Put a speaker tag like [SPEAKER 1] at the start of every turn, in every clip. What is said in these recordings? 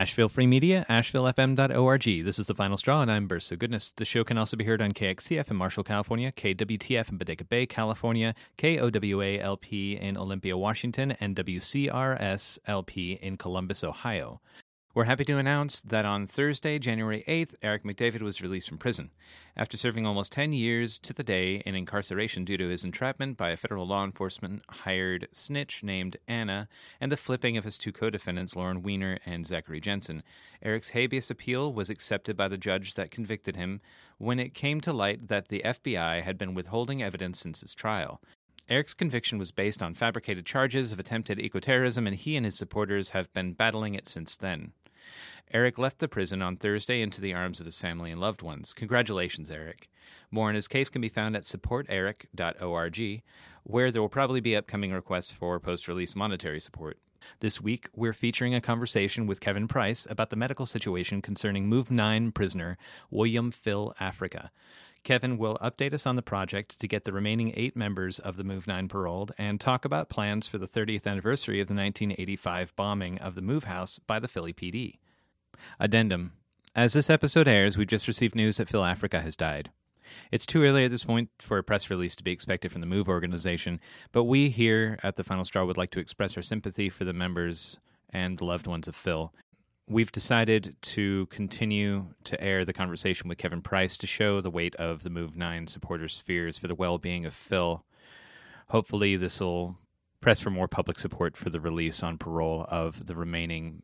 [SPEAKER 1] Asheville Free Media, AshevilleFM.org. This is The Final Straw, and I'm Bursa Goodness. The show can also be heard on KXCF in Marshall, California, KWTF in Bodega Bay, California, KOWA-LP in Olympia, Washington, and WCRS-LP in Columbus, Ohio. We're happy to announce that on Thursday, January 8th, Eric McDavid was released from prison. After serving almost 10 years to the day in incarceration due to his entrapment by a federal law enforcement hired snitch named Anna and the flipping of his two co-defendants, Lauren Weiner and Zachary Jensen, Eric's habeas appeal was accepted by the judge that convicted him when it came to light that the FBI had been withholding evidence since his trial. Eric's conviction was based on fabricated charges of attempted ecoterrorism, and he and his supporters have been battling it since then. Eric left the prison on Thursday into the arms of his family and loved ones. Congratulations, Eric. More on his case can be found at supporteric.org, where there will probably be upcoming requests for post-release monetary support. This week, we're featuring a conversation with Kevin Price about the medical situation concerning Move 9 prisoner William Phil Africa. Kevin will update us on the project to get the remaining 8 members of the Move 9 paroled and talk about plans for the 30th anniversary of the 1985 bombing of the Move House by the Philly PD. Addendum. As this episode airs, we've just received news that Phil Africa has died. It's too early at this point for a press release to be expected from the Move organization, but we here at The Final Straw would like to express our sympathy for the members and the loved ones of Phil. We've decided to continue to air the conversation with Kevin Price to show the weight of the Move 9 supporters' fears for the well-being of Phil. Hopefully this will press for more public support for the release on parole of the remaining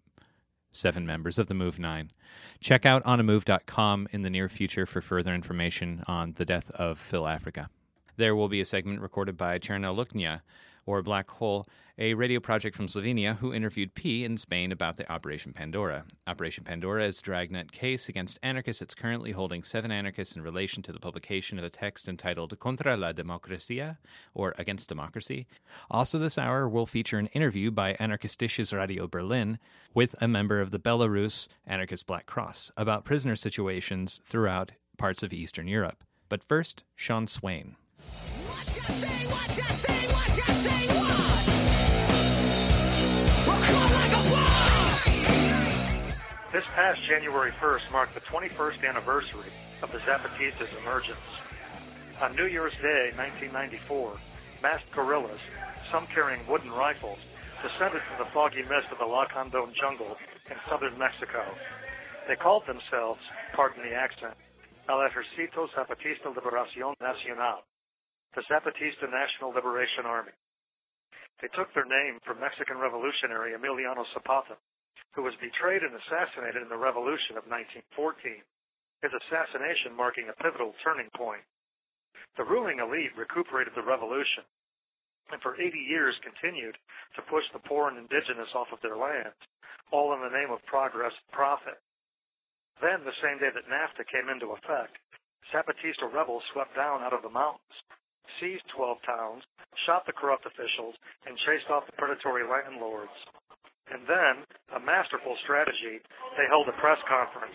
[SPEAKER 1] 7 members of the Move 9. Check out onamove.com in the near future for further information on the death of Phil Africa. There will be a segment recorded by Cherno Luknja, or Black Hole, a radio project from Slovenia who interviewed P in Spain about the Operation Pandora. Operation Pandora is a dragnet case against anarchists. It's currently holding 7 anarchists in relation to the publication of a text entitled Contra la Democracia, or Against Democracy. Also this hour, we'll feature an interview by Anarchistisches Radio Berlin with a member of the Belarus Anarchist Black Cross about prisoner situations throughout parts of Eastern Europe. But first, Sean Swain.
[SPEAKER 2] What you say, what you say, what you say, what? We'll call like a bomb!
[SPEAKER 3] This past January 1st marked the 21st anniversary of the Zapatistas' emergence. On New Year's Day, 1994, masked guerrillas, some carrying wooden rifles, descended from the foggy mist of the Lacandon jungle in southern Mexico. They called themselves, pardon the accent, El Ejército Zapatista Liberación Nacional, the Zapatista National Liberation Army. They took their name from Mexican revolutionary Emiliano Zapata, who was betrayed and assassinated in the Revolution of 1914, his assassination marking a pivotal turning point. The ruling elite recuperated the revolution, and for 80 years continued to push the poor and indigenous off of their lands, all in the name of progress and profit. Then, the same day that NAFTA came into effect, Zapatista rebels swept down out of the mountains, seized 12 towns, shot the corrupt officials, and chased off the predatory landlords. And then, a masterful strategy, they held a press conference.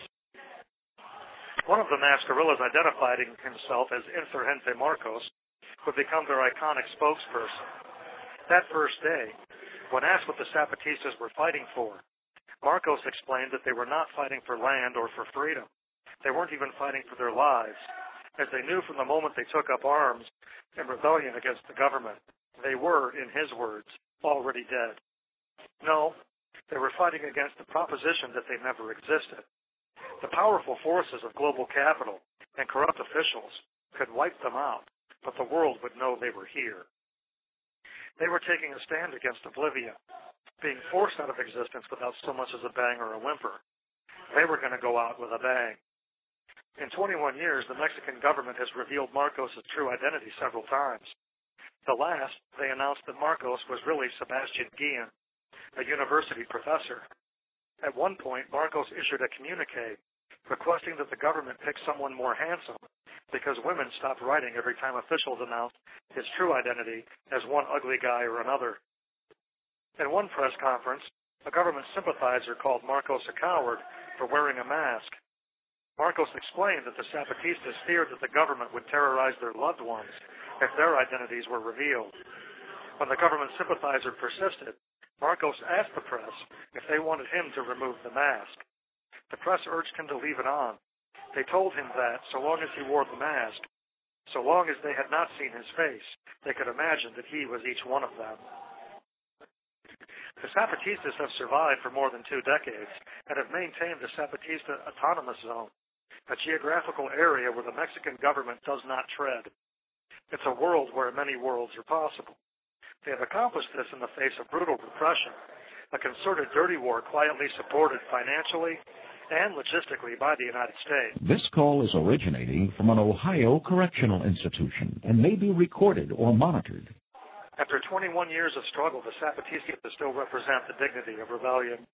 [SPEAKER 3] One of the masked guerrillas, identifying himself as Insurgente Marcos, would become their iconic spokesperson. That first day, when asked what the Zapatistas were fighting for, Marcos explained that they were not fighting for land or for freedom. They weren't even fighting for their lives, as they knew from the moment they took up arms in rebellion against the government. They were, in his words, already dead. No, they were fighting against the proposition that they never existed. The powerful forces of global capital and corrupt officials could wipe them out, but the world would know they were here. They were taking a stand against oblivion, being forced out of existence without so much as a bang or a whimper. They were going to go out with a bang. In 21 years, the Mexican government has revealed Marcos' true identity several times. The last, they announced that Marcos was really Sebastian Guillen, a university professor. At one point, Marcos issued a communique requesting that the government pick someone more handsome because women stopped writing every time officials announced his true identity as one ugly guy or another. In one press conference, a government sympathizer called Marcos a coward for wearing a mask. Marcos explained that the Zapatistas feared that the government would terrorize their loved ones if their identities were revealed. When the government sympathizer persisted, Marcos asked the press if they wanted him to remove the mask. The press urged him to leave it on. They told him that, so long as he wore the mask, so long as they had not seen his face, they could imagine that he was each one of them. The Zapatistas have survived for more than 2 decades and have maintained the Zapatista Autonomous Zone, a geographical area where the Mexican government does not tread. It's a world where many worlds are possible. They have accomplished this in the face of brutal repression, a concerted dirty war quietly supported financially and logistically by the United States.
[SPEAKER 4] This call is originating from an Ohio correctional institution and may be recorded or monitored.
[SPEAKER 3] After 21 years of struggle, the Zapatistas still represent the dignity of rebellion.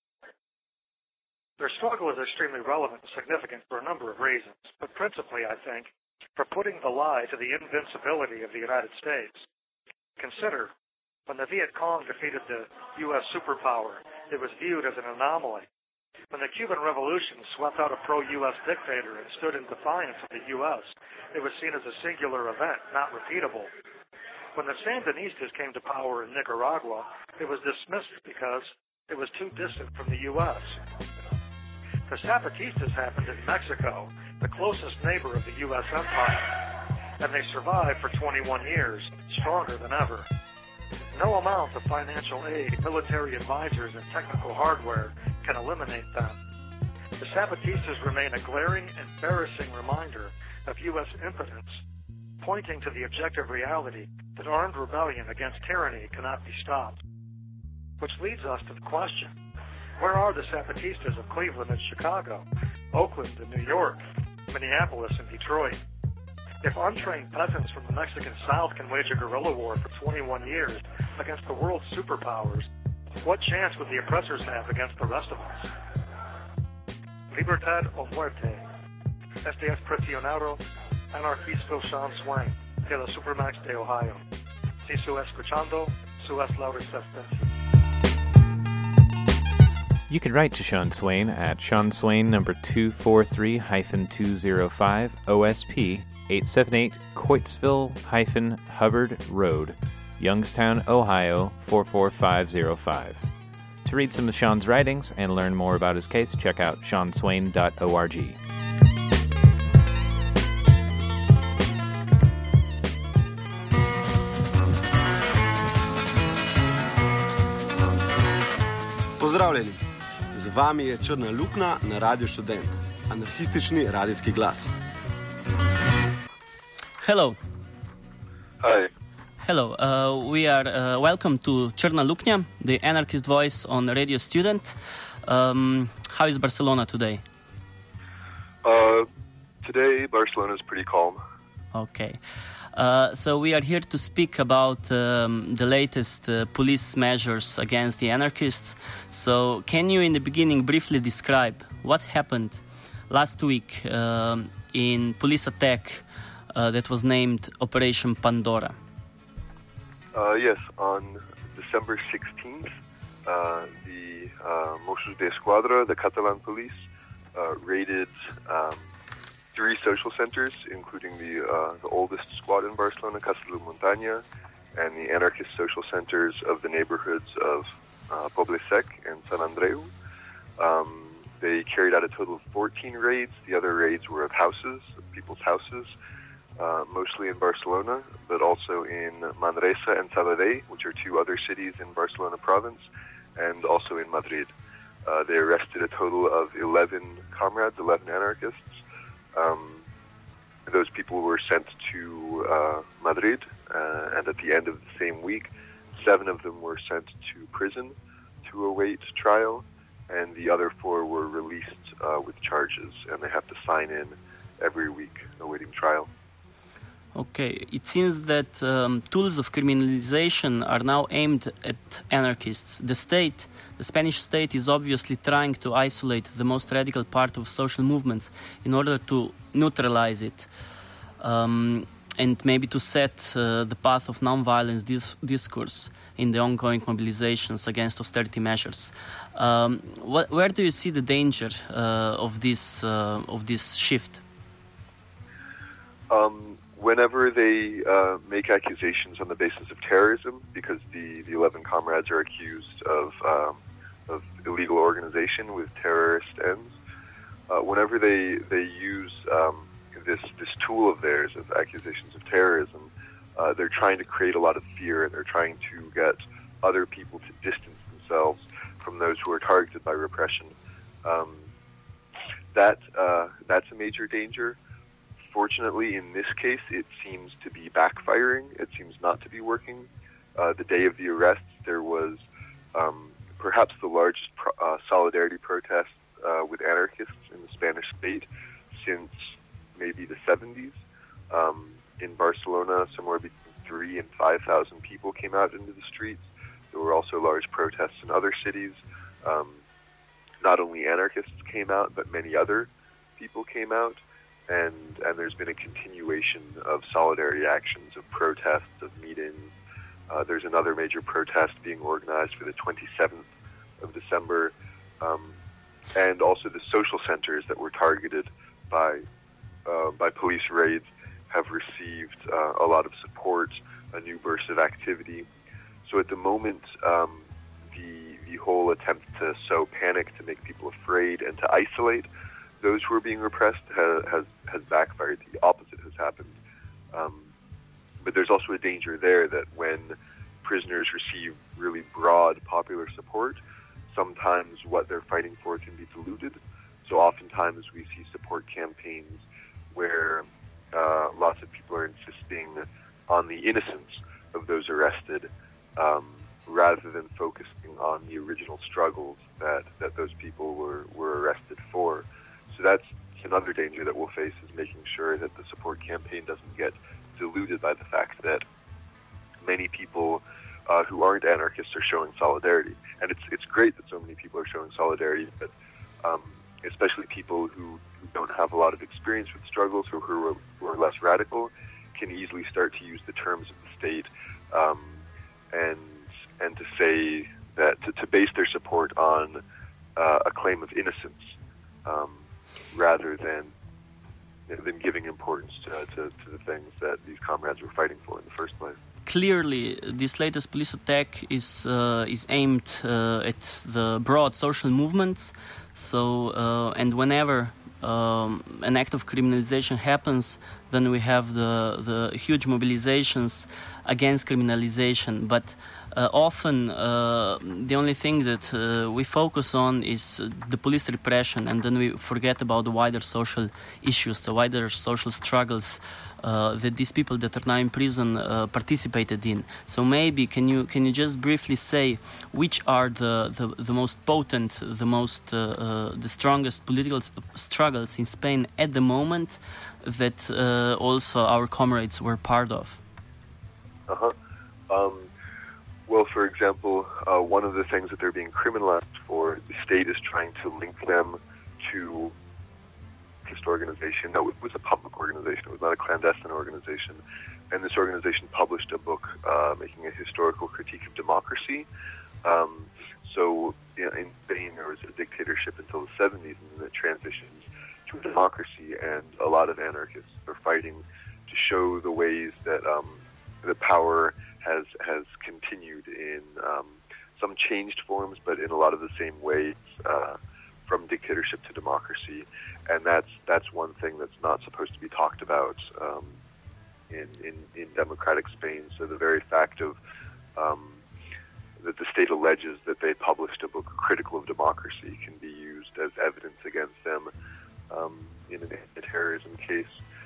[SPEAKER 3] Their struggle is extremely relevant and significant for a number of reasons, but principally, I think, for putting the lie to the invincibility of the United States. Consider, when the Viet Cong defeated the U.S. superpower, it was viewed as an anomaly. When the Cuban Revolution swept out a pro-U.S. dictator and stood in defiance of the U.S., it was seen as a singular event, not repeatable. When the Sandinistas came to power in Nicaragua, it was dismissed because it was too distant from the U.S. The Zapatistas happened in Mexico, the closest neighbor of the U.S. empire, and they survived for 21 years, stronger than ever. No amount of financial aid, military advisors, and technical hardware can eliminate them. The Zapatistas remain a glaring, embarrassing reminder of U.S. impotence, pointing to the objective reality that armed rebellion against tyranny cannot be stopped. Which leads us to the question, where are the Zapatistas of Cleveland and Chicago, Oakland and New York, Minneapolis and Detroit? If untrained peasants from the Mexican South can wage a guerrilla war for 21 years against the world's superpowers, what chance would the oppressors have against the rest of us? Libertad o muerte. Este es prisionero anarquisto Sean Swain, de la Supermax de Ohio. Si su escuchando, su es la resistencia.
[SPEAKER 1] You can write to Sean Swain at Sean Swain number 243-205 OSP 878 Coatesville-Hubbard Road, Youngstown, Ohio 44505. To read some of Sean's writings and learn more about his case, check out seanswain.org.
[SPEAKER 5] Pozdravljeni! Z vami je Črna luknja na Radio Študent, anarhistični radijski glas.
[SPEAKER 6] Hello.
[SPEAKER 7] Hi.
[SPEAKER 6] Hello. We are welcome to Črna luknja, the anarchist voice on Radio Student. How is Barcelona today?
[SPEAKER 7] Today, Barcelona is pretty calm.
[SPEAKER 6] Okay. So we are here to speak about the latest police measures against the anarchists. So can you in the beginning briefly describe what happened last week in police attack that was named Operation Pandora?
[SPEAKER 7] Yes, on December 16th, the Mossos d'Esquadra, the Catalan police, raided 3 social centers, including the oldest squad in Barcelona, Casa de la Montaña, and the anarchist social centers of the neighborhoods of Poble Sec and San Andreu. They carried out a total of 14 raids. The other raids were of houses, of people's houses, mostly in Barcelona, but also in Manresa and Sabadell, which are 2 other cities in Barcelona province, and also in Madrid. They arrested a total of 11 comrades, 11 anarchists. Those people were sent to Madrid, and at the end of the same week, 7 of them were sent to prison to await trial, and the other 4 were released with charges, and they have to sign in every week awaiting trial.
[SPEAKER 6] Okay, it seems that tools of criminalization are now aimed at anarchists. The state, the Spanish state, is obviously trying to isolate the most radical part of social movements in order to neutralize it and maybe to set the path of nonviolence discourse in the ongoing mobilizations against austerity measures. Where do you see the danger of this shift?
[SPEAKER 7] whenever they make accusations on the basis of terrorism, because the 11 comrades are accused of illegal organization with terrorist ends, whenever they use this tool of theirs of accusations of terrorism, they're trying to create a lot of fear, and they're trying to get other people to distance themselves from those who are targeted by repression. That's a major danger. Fortunately, in this case, it seems to be backfiring. It seems not to be working. The day of the arrests, there was perhaps the largest solidarity protest with anarchists in the Spanish state since maybe the 70s. In Barcelona, somewhere between 3,000 and 5,000 people came out into the streets. There were also large protests in other cities. Not only anarchists came out, but many other people came out. And there's been a continuation of solidarity actions, of protests, of meetings. There's another major protest being organized for the 27th of December. And also the social centers that were targeted by police raids have received a lot of support, a new burst of activity. So at the moment, the whole attempt to sow panic, to make people afraid, and to isolate those who are being repressed has backfired. The opposite has happened. But there's also a danger there that when prisoners receive really broad popular support, sometimes what they're fighting for can be diluted. So oftentimes we see support campaigns where lots of people are insisting on the innocence of those arrested, rather than focusing on the original struggles that those people were arrested for. So that's another danger that we'll face, is making sure that the support campaign doesn't get diluted by the fact that many people who aren't anarchists are showing solidarity. And it's great that so many people are showing solidarity, but especially people who don't have a lot of experience with struggles, or who are less radical, can easily start to use the terms of the state and to say that to base their support on a claim of innocence, rather than giving importance to the things that these comrades were fighting for in the first place.
[SPEAKER 6] Clearly, this latest police attack is aimed at the broad social movements. So, and whenever an act of criminalization happens, then we have the huge mobilizations against criminalization. But often the only thing that we focus on is the police repression, and then we forget about the wider social issues, the wider social struggles that these people that are now in prison participated in. So maybe can you just briefly say which are the most potent, the strongest political struggles in Spain at the moment that also our comrades were part of?
[SPEAKER 7] Well, for example, one of the things that they're being criminalized for, the state is trying to link them to this organization. No, it was a public organization. It was not a clandestine organization. And this organization published a book making a historical critique of democracy. So in Spain, there was a dictatorship until the 70s, and then it transitions to a democracy, and a lot of anarchists are fighting to show the ways that the power has continued in some changed forms, but in a lot of the same ways, from dictatorship to democracy. And that's one thing that's not supposed to be talked about in democratic Spain. So the very fact of that the state alleges that they published a book critical of democracy can be used as evidence against them in an anti-terrorism case.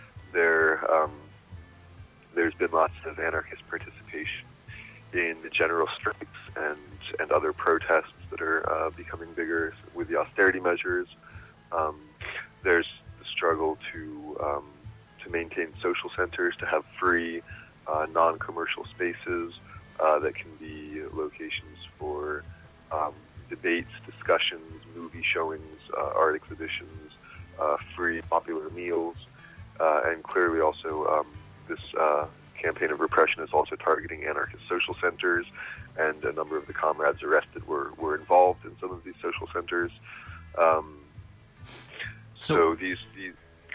[SPEAKER 7] There's been lots of anarchist participation in the general strikes and other protests that are becoming bigger with the austerity measures. There's the struggle to maintain social centers, to have free, non-commercial spaces that can be locations for debates, discussions, movie showings, art exhibitions, free popular meals, and clearly also this campaign of repression is also targeting anarchist social centers, and a number of the comrades arrested were involved in some of these social centers. So these go ahead.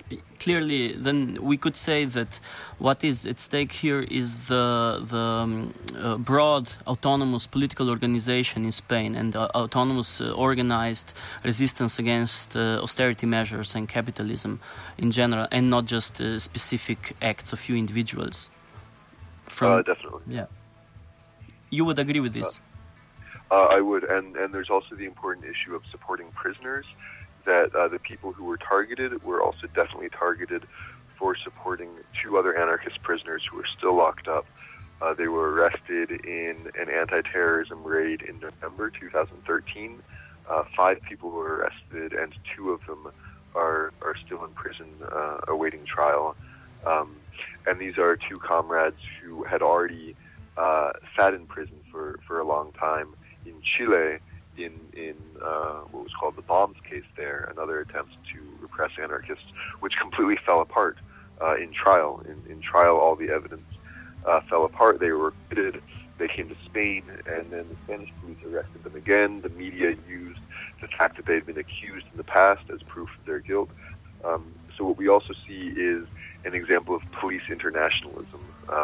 [SPEAKER 6] Clearly, then we could say that what is at stake here is the broad autonomous political organization in Spain and autonomous organized resistance against austerity measures and capitalism in general, and not just specific acts of few individuals.
[SPEAKER 7] Definitely.
[SPEAKER 6] Yeah. You would agree with this?
[SPEAKER 7] I would, and there's also the important issue of supporting prisoners, that the people who were targeted were also definitely targeted for supporting two other anarchist prisoners who are still locked up. They were arrested in an anti-terrorism raid in November 2013. 5 people were arrested, and 2 of them are still in prison awaiting trial. And these are 2 comrades who had already sat in prison for a long time in Chile, in what was called the bombs case there, another attempt to repress anarchists, which completely fell apart in trial. In trial, all the evidence fell apart. They were acquitted. They came to Spain, and then the Spanish police arrested them again. The media used the fact that they had been accused in the past as proof of their guilt. So what we also see is an example of police internationalism,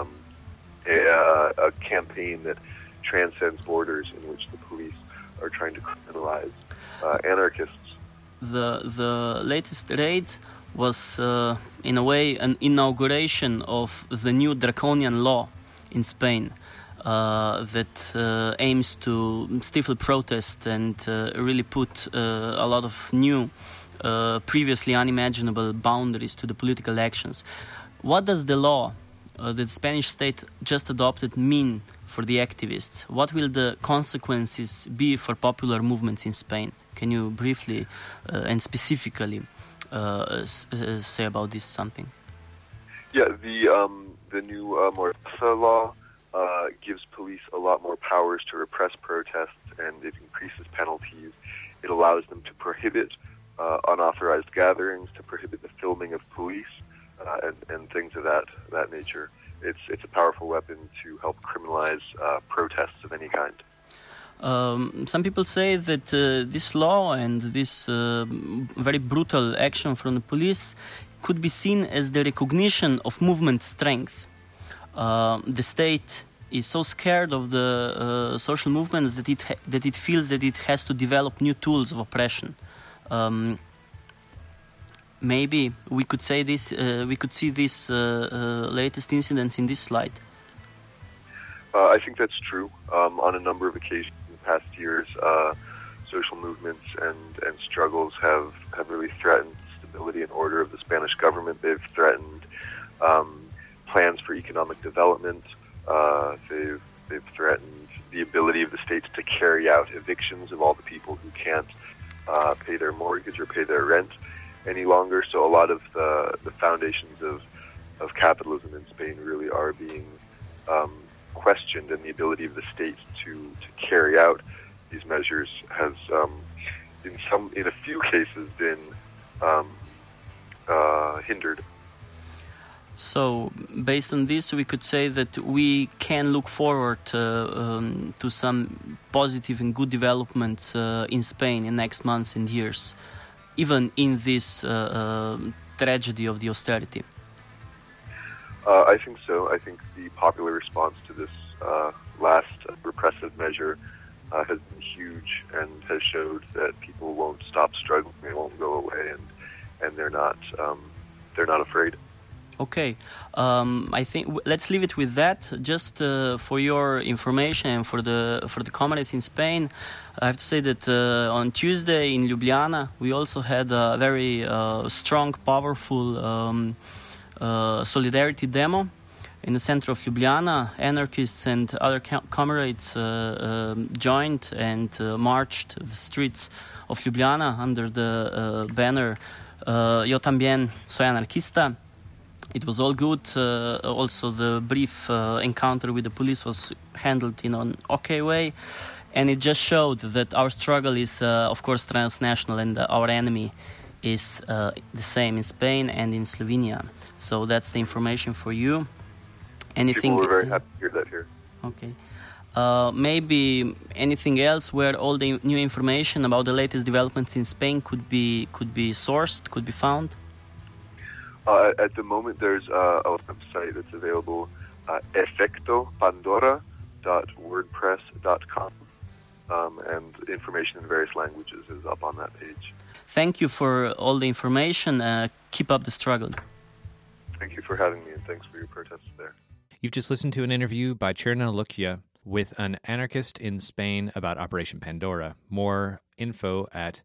[SPEAKER 7] a campaign that transcends borders, in which the police are trying to criminalize anarchists.
[SPEAKER 6] The latest raid was, in a way, an inauguration of the new draconian law in Spain that aims to stifle protest and really put a lot of new, previously unimaginable boundaries to the political actions. What does the law that the Spanish state just adopted mean for the activists? What will the consequences be for popular movements in Spain? Can you briefly and specifically say about this something?
[SPEAKER 7] Yeah, the new Mordaza law gives police a lot more powers to repress protests, and it increases penalties. It allows them to prohibit unauthorized gatherings, to prohibit the filming of police, and things of that nature. It's a powerful weapon to help criminalize protests of any kind.
[SPEAKER 6] Some people say that this law and this very brutal action from the police could be seen as the recognition of movement strength. The state is so scared of the social movements that it feels that it has to develop new tools of oppression. Maybe we could say this. We could see this latest incidents in this slide.
[SPEAKER 7] I think that's true. On a number of occasions in the past years, social movements and struggles have really threatened stability and order of the Spanish government. They've threatened plans for economic development. They've threatened the ability of the states to carry out evictions of all the people who can't pay their mortgage or pay their rent any longer. So a lot of the foundations of capitalism in Spain really are being questioned, and the ability of the state to carry out these measures has in a few cases been hindered.
[SPEAKER 6] So, based on this, we could say that we can look forward to some positive and good developments in Spain in next months and years, even in this tragedy of the austerity.
[SPEAKER 7] I think so. I think the popular response to this last repressive measure has been huge and has showed that people won't stop struggling, they won't go away, and they're not afraid.
[SPEAKER 6] Okay, I think let's leave it with that. Just for your information and for the comrades in Spain, I have to say that on Tuesday in Ljubljana we also had a very strong, powerful solidarity demo in the center of Ljubljana. Anarchists and other comrades joined and marched the streets of Ljubljana under the banner "Yo también soy anarquista." It was all good. Also, the brief encounter with the police was handled in an okay way, and it just showed that our struggle is, of course, transnational, and our enemy is the same in Spain and in Slovenia. So that's the information for you. Anything?
[SPEAKER 7] People were very happy to hear that here.
[SPEAKER 6] Okay. Maybe anything else where all the new information about the latest developments in Spain could be sourced, could be found?
[SPEAKER 7] At the moment, there's a website that's available, efectopandora.wordpress.com, and information in various languages is up on that page.
[SPEAKER 6] Thank you for all the information. Keep up the struggle.
[SPEAKER 7] Thank you for having me, and thanks for your protests there.
[SPEAKER 1] You've just listened to an interview by Cherna Lucya with an anarchist in Spain about Operation Pandora. More info at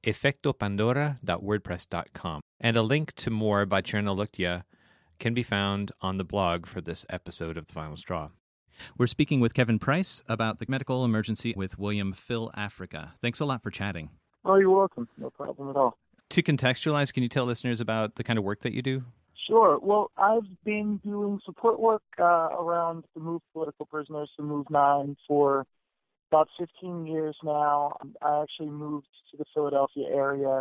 [SPEAKER 1] efectopandora.wordpress.com. And a link to more by Cherna Lucya can be found on the blog for this episode of The Final Straw. We're speaking with Kevin Price about the medical emergency with William Phil Africa. Thanks a lot for chatting.
[SPEAKER 8] Oh, you're welcome. No problem at all.
[SPEAKER 1] To contextualize, can you tell listeners about the kind of work that you do?
[SPEAKER 8] Sure. Well, I've been doing support work around the MOVE political prisoners, the MOVE 9, for about 15 years now. I actually moved to the Philadelphia area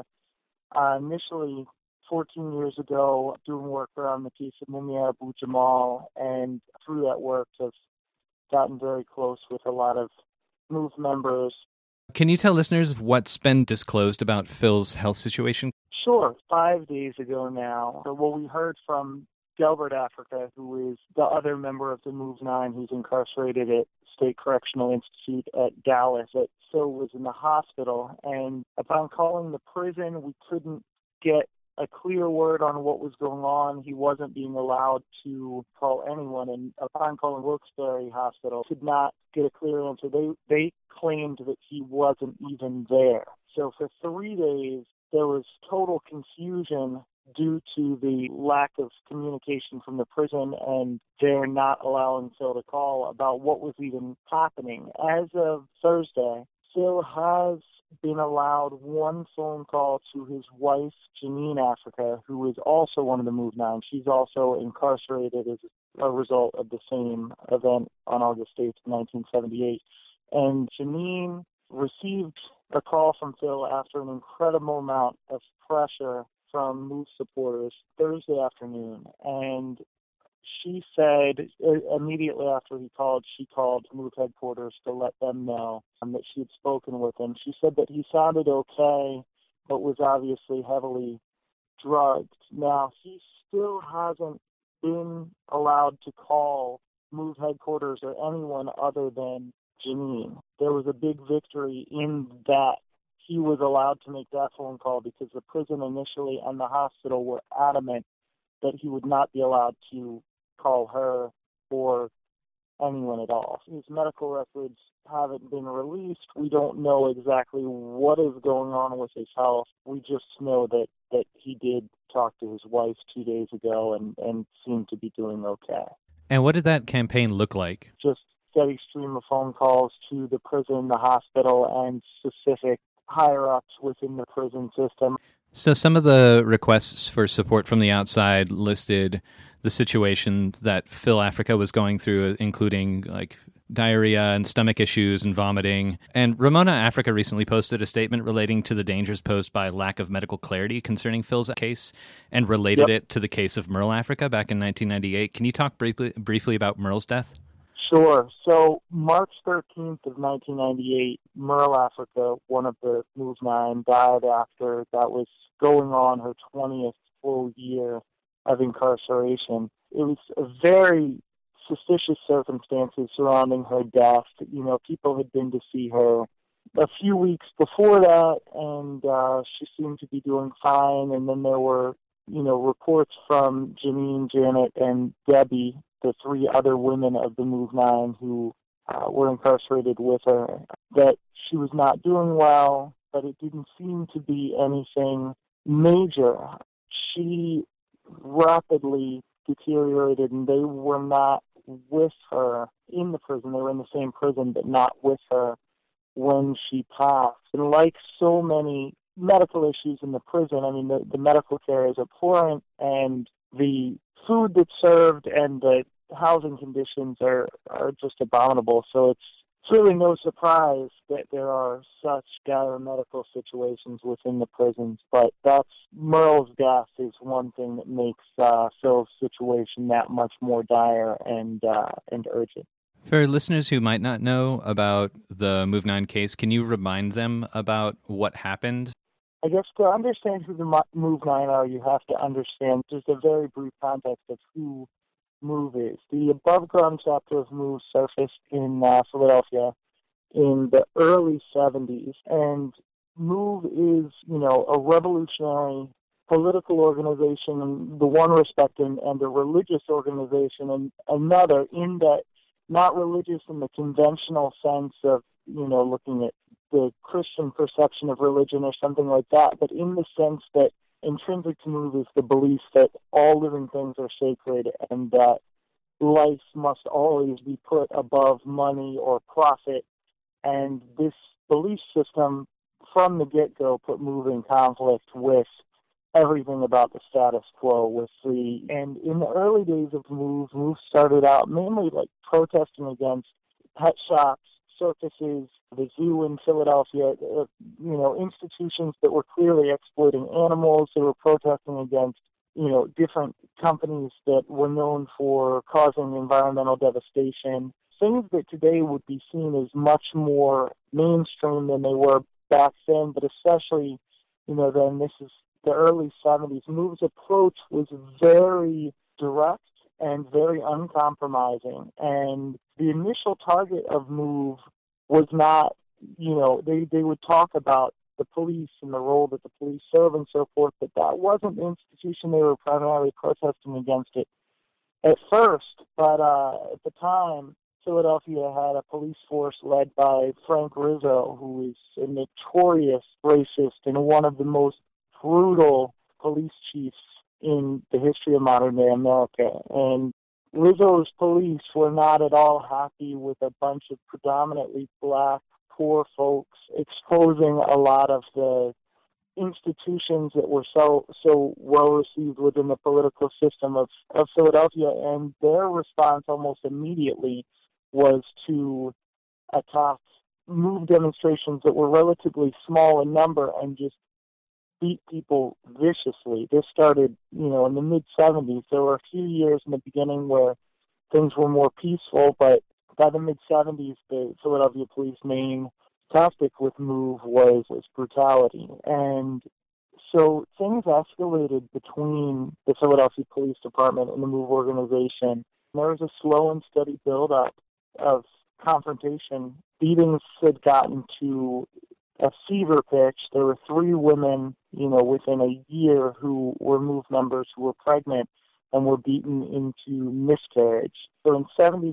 [SPEAKER 8] initially 14 years ago, doing work around the case of Mumia Abu Jamal, and through that work have gotten very close with a lot of MOVE members.
[SPEAKER 1] Can you tell listeners what's been disclosed about Phil's health situation?
[SPEAKER 8] Sure. 5 days ago now, we heard from Delbert Africa, who is the other member of the MOVE 9 who's incarcerated at State Correctional Institute at Dallas, that Phil was in the hospital. And upon calling the prison, we couldn't get a clear word on what was going on. He wasn't being allowed to call anyone. And upon calling Wilkes-Barre Hospital, could not get a clear answer. They claimed that he wasn't even there. So for 3 days, there was total confusion due to the lack of communication from the prison, and they're not allowing Phil to call about what was even happening. As of Thursday, Phil has been allowed one phone call to his wife, Janine Africa, who is also one of the MOVE 9. She's also incarcerated as a result of the same event on August 8th, 1978. And Janine received a call from Phil after an incredible amount of pressure from MOVE supporters Thursday afternoon. And she said immediately after he called, she called MOVE headquarters to let them know that she had spoken with him. She said that he sounded okay, but was obviously heavily drugged. Now, he still hasn't been allowed to call MOVE headquarters or anyone other than Janine. There was a big victory in that he was allowed to make that phone call, because the prison initially and the hospital were adamant that he would not be allowed to call her or anyone at all. His medical records haven't been released. We don't know exactly what is going on with his health. We just know that he did talk to his wife 2 days ago and seemed to be doing okay.
[SPEAKER 1] And what did that campaign look like?
[SPEAKER 8] Just steady stream of phone calls to the prison, the hospital, and specific higher-ups within the prison system.
[SPEAKER 1] So some of the requests for support from the outside listed the situation that Phil Africa was going through, including like diarrhea and stomach issues and vomiting. And Ramona Africa recently posted a statement relating to the dangers posed by lack of medical clarity concerning Phil's case and related it to the case of Merle Africa back in 1998. Can you talk briefly about Merle's death?
[SPEAKER 8] Sure. So March 13th of 1998, Merle Africa, one of the MOVE 9, died after that was going on her 20th full year of incarceration. It was a very suspicious circumstances surrounding her death. You know, people had been to see her a few weeks before that, and she seemed to be doing fine. And then there were, reports from Janine, Janet, and Debbie, the three other women of the MOVE 9 who were incarcerated with her, that she was not doing well, but it didn't seem to be anything major. She rapidly deteriorated, and they were not with her in the prison. They were in the same prison, but not with her when she passed. And like so many medical issues in the prison, I mean, the medical care is abhorrent, and the food that's served and the housing conditions are just abominable. So it's really no surprise that there are such dire medical situations within the prisons. But Merle's death is one thing that makes Phil's situation that much more dire and urgent.
[SPEAKER 1] For listeners who might not know about the MOVE 9 case, can you remind them about what happened?
[SPEAKER 8] I guess to understand who the Move 9 are, you have to understand just a very brief context of who Move is. The above-ground chapter of Move surfaced in Philadelphia in the early 70s, and Move is, a revolutionary political organization in the one respect and a religious organization in another, in that not religious in the conventional sense of, looking at the Christian perception of religion or something like that, but in the sense that intrinsic to Move is the belief that all living things are sacred and that life must always be put above money or profit. And this belief system from the get-go put Move in conflict with everything about the status quo. And in the early days of Move started out mainly like protesting against pet shops, circuses, the zoo in Philadelphia, institutions that were clearly exploiting animals. They were protesting against, different companies that were known for causing environmental devastation. Things that today would be seen as much more mainstream than they were back then, but especially, then this is the early 70s. Move's approach was very direct and very uncompromising. And the initial target of Move was not, they would talk about the police and the role that the police serve and so forth, but that wasn't the institution they were primarily protesting against it at first. But at the time, Philadelphia had a police force led by Frank Rizzo, who is a notorious racist and one of the most brutal police chiefs in the history of modern-day America. And Rizzo's police were not at all happy with a bunch of predominantly black, poor folks exposing a lot of the institutions that were so well received within the political system of Philadelphia. And their response almost immediately was to attack Move demonstrations that were relatively small in number and just beat people viciously. This started, in the mid-70s. There were a few years in the beginning where things were more peaceful, but by the mid-70s, the Philadelphia police main tactic with Move was brutality. And so things escalated between the Philadelphia Police Department and the Move organization. There was a slow and steady build-up of confrontation. Beatings had gotten to a fever pitch. There were 3 women, within a year who were Move members who were pregnant and were beaten into miscarriage. So in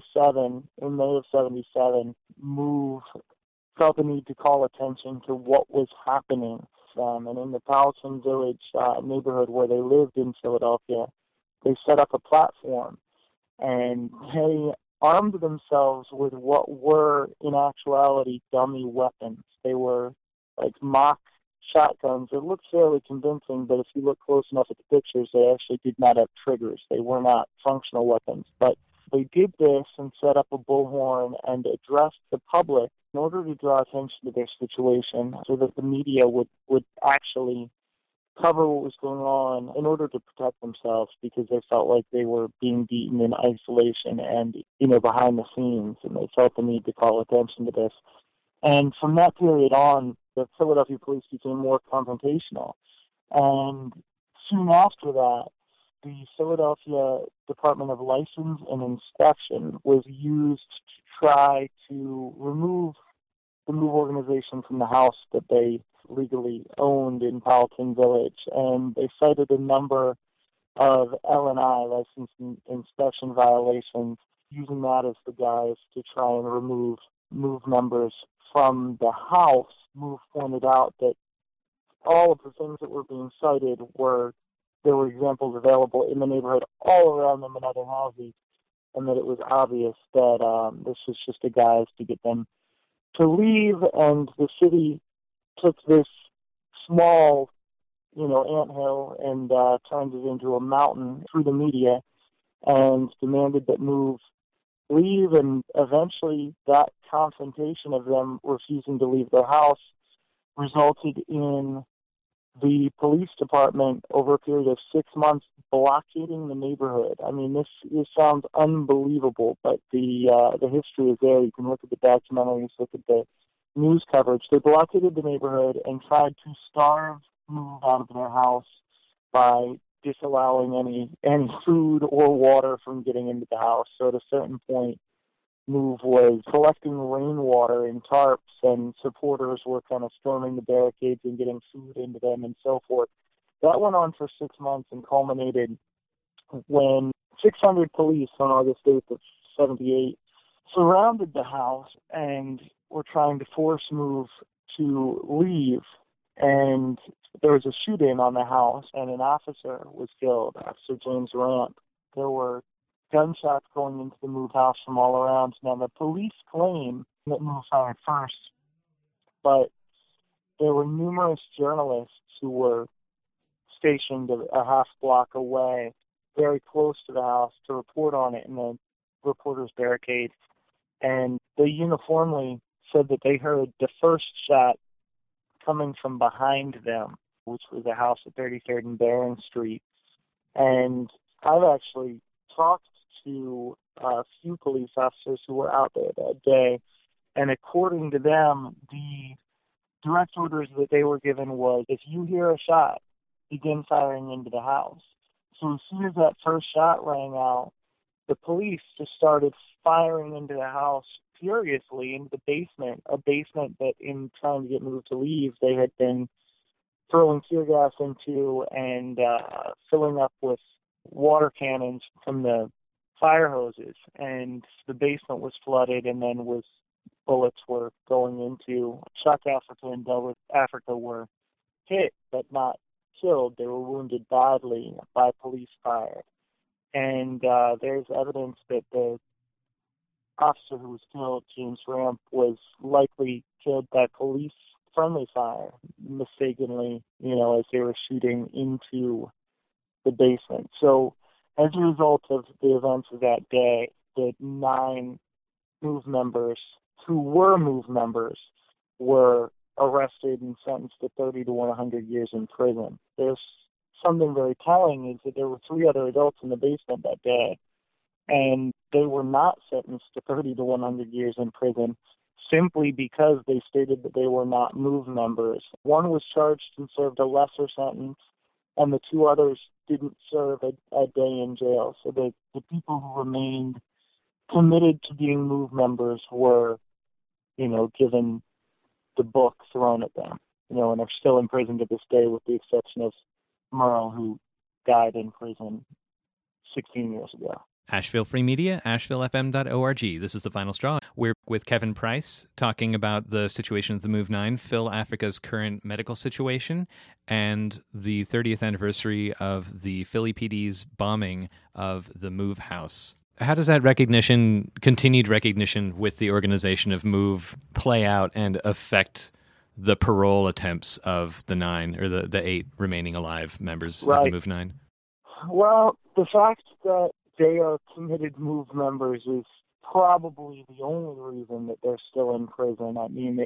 [SPEAKER 8] May of 77, Move felt the need to call attention to what was happening. And in the Powelton Village neighborhood where they lived in Philadelphia, they set up a platform and they armed themselves with what were, in actuality, dummy weapons. They were like mock shotguns. It looked fairly convincing, but if you look close enough at the pictures, they actually did not have triggers. They were not functional weapons. But they did this and set up a bullhorn and addressed the public in order to draw attention to their situation so that the media would actually cover what was going on in order to protect themselves, because they felt like they were being beaten in isolation and, behind the scenes, and they felt the need to call attention to this. And from that period on, the Philadelphia police became more confrontational. And soon after that, the Philadelphia Department of License and Inspection was used to try to remove the Move organization from the house that they legally owned in Powelton Village. And they cited a number of L&I, license and inspection violations, using that as the guise to try and remove Move members from the house. Move pointed out that all of the things that were being cited there were examples available in the neighborhood all around them in other houses, and that it was obvious that this was just a guise to get them to leave. And the city took this small, anthill and turned it into a mountain through the media and demanded that Move leave. And eventually that confrontation of them refusing to leave their house resulted in the police department, over a period of 6 months, blockading the neighborhood. I mean, this sounds unbelievable, but the history is there. You can look at the documentaries, look at the news coverage. They blockaded the neighborhood and tried to starve move out of their house by disallowing any food or water from getting into the house. So at a certain point, move was collecting rainwater in tarps, and supporters were kind of storming the barricades and getting food into them and so forth. That went on for 6 months and culminated when 600 police on August 8th of 78 surrounded the house and were trying to force Move to leave. And there was a shoot-in on the house, and an officer was killed, Officer James Ramp. There were gunshots going into the Move house from all around. Now, the police claim that Move fired first, but there were numerous journalists who were stationed a half block away, very close to the house, to report on it in the reporter's barricade. And they uniformly said that they heard the first shot coming from behind them, which was a house at 33rd and Barron Street. And I've actually talked to a few police officers who were out there that day, and according to them, the direct orders that they were given was, if you hear a shot, begin firing into the house. So as soon as that first shot rang out, the police just started firing into the house furiously into the basement, a basement that in trying to get Moved to leave, they had been throwing tear gas into and filling up with water cannons from the fire hoses. And the basement was flooded, and then bullets were going into South Africa and Delaware Africa were hit but not killed. They were wounded badly by police fire. And there's evidence that the officer who was killed, James Ramp, was likely killed by police friendly fire, mistakenly, as they were shooting into the basement. So as a result of the events of that day, the 9 Move members who were Move members were arrested and sentenced to 30 to 100 years in prison. There's something very telling is that there were 3 other adults in the basement that day, and they were not sentenced to 30 to 100 years in prison simply because they stated that they were not Move members. One was charged and served a lesser sentence, and the 2 others didn't serve a day in jail. So the people who remained committed to being Move members were, given the book thrown at them, and are still in prison to this day, with the exception of Merle, who died in prison 16 years ago.
[SPEAKER 1] Asheville Free Media, AshevilleFM.org. This is The Final Straw. We're with Kevin Price talking about the situation of the Move 9, Phil Africa's current medical situation, and the 30th anniversary of the Philly PD's bombing of the Move House. How does that continued recognition with the organization of Move, play out and affect the parole attempts of the 9, or the 8 remaining alive members of the Move 9?
[SPEAKER 8] Well, the fact that they are committed Move members is probably the only reason that they're still in prison. I mean,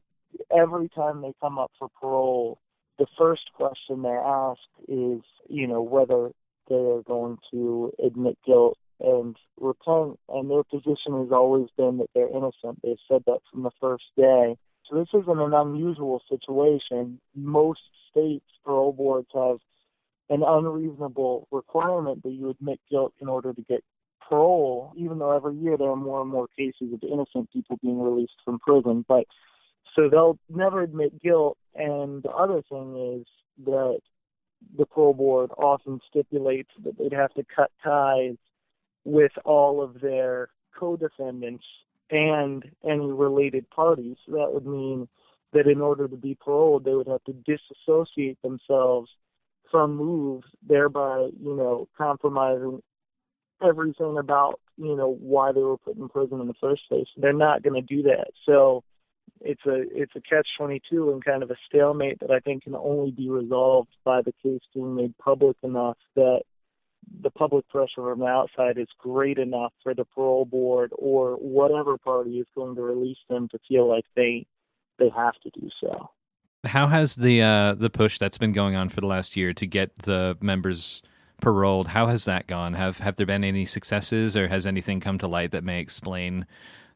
[SPEAKER 8] every time they come up for parole, the first question they ask is, whether they are going to admit guilt and repent, and their position has always been that they're innocent. They've said that from the first day. So this isn't an unusual situation. Most states' parole boards have an unreasonable requirement that you admit guilt in order to get parole, even though every year there are more and more cases of innocent people being released from prison. But so they'll never admit guilt. And the other thing is that the parole board often stipulates that they'd have to cut ties with all of their co-defendants and any related parties. So that would mean that in order to be paroled, they would have to disassociate themselves from Move, thereby, compromising everything about, why they were put in prison in the first place. They're not going to do that. So it's a catch-22 and kind of a stalemate that I think can only be resolved by the case being made public enough that the public pressure from the outside is great enough for the parole board or whatever party is going to release them to feel like they have to do so.
[SPEAKER 1] How has the push that's been going on for the last year to get the members paroled, how has that gone? Have there been any successes, or has anything come to light that may explain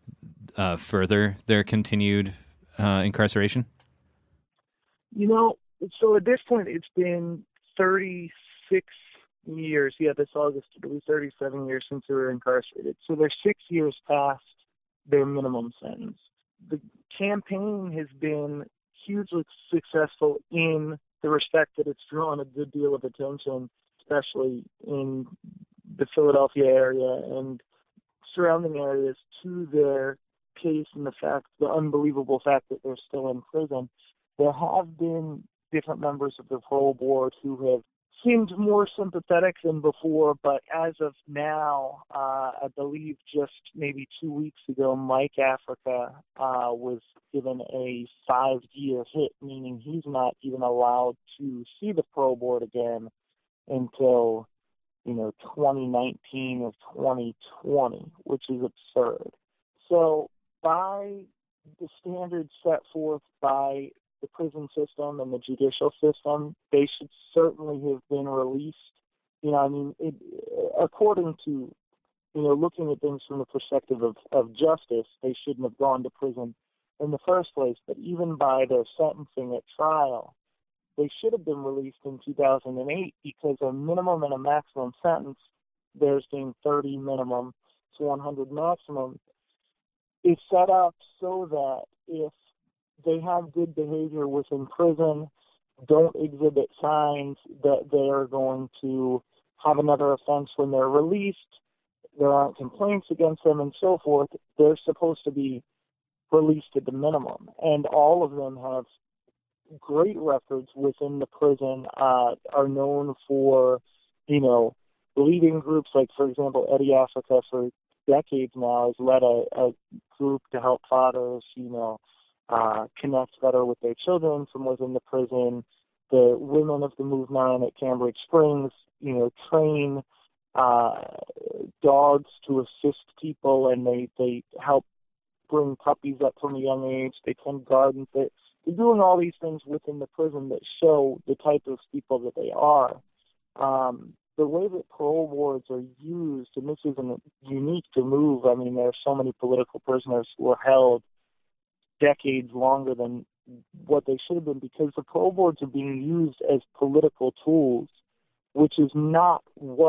[SPEAKER 1] further their continued incarceration?
[SPEAKER 8] So at this point, it's been 36 years. Yeah, this August it'll be 37 years since they were incarcerated. So they're 6 years past their minimum sentence. The campaign has been hugely successful in the respect that it's drawn a good deal of attention, especially in the Philadelphia area and surrounding areas, to their case and the unbelievable fact that they're still in prison. There have been different members of the parole board who have seemed more sympathetic than before, but as of now, I believe just maybe 2 weeks ago, Mike Africa was given a 5-year hit, meaning he's not even allowed to see the parole board again until 2019 or 2020, which is absurd. So by the standards set forth by the prison system and the judicial system, they should certainly have been released. According to, looking at things from the perspective of justice, they shouldn't have gone to prison in the first place. But even by their sentencing at trial, they should have been released in 2008 because a minimum and a maximum sentence, theirs being 30 minimum to 100 maximum, is set up so that if they have good behavior within prison, don't exhibit signs that they are going to have another offense when they're released, there aren't complaints against them and so forth, they're supposed to be released at the minimum. And all of them have great records within the prison, are known for, leading groups like, for example, Eddie Africa for decades now has led a group to help fathers, connect better with their children from within the prison. The women of the Move 9 at Cambridge Springs, train dogs to assist people, and they help bring puppies up from a young age. They tend gardens. They're doing all these things within the prison that show the type of people that they are. The way that parole boards are used, and this isn't unique to Move, I mean, there are so many political prisoners who are held decades longer than what they should have been, because the parole boards are being used as political tools, which is not